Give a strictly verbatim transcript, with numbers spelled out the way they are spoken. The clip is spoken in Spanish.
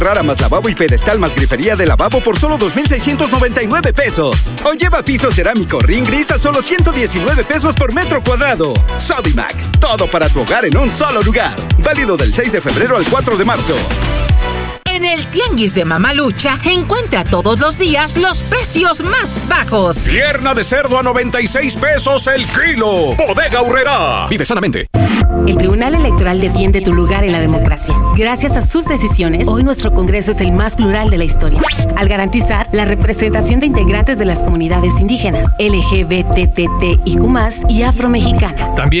Rara más lavabo y pedestal más grifería de lavabo por solo dos mil seiscientos noventa y nueve pesos. O lleva piso cerámico ring gris a solo ciento diecinueve pesos por metro cuadrado. Sodimac, todo para tu hogar en un solo lugar. Válido del seis de febrero al cuatro de marzo. En el Tianguis de Mamalucha, encuentra todos los días los precios más bajos. Pierna de cerdo a noventa y seis pesos el kilo. Bodega Aurrerá. Vive sanamente. El Tribunal Electoral defiende tu lugar en la democracia. Gracias a sus decisiones, hoy nuestro Congreso es el más plural de la historia, al garantizar la representación de integrantes de las comunidades indígenas, L G B T T I Q más, y afromexicanas. También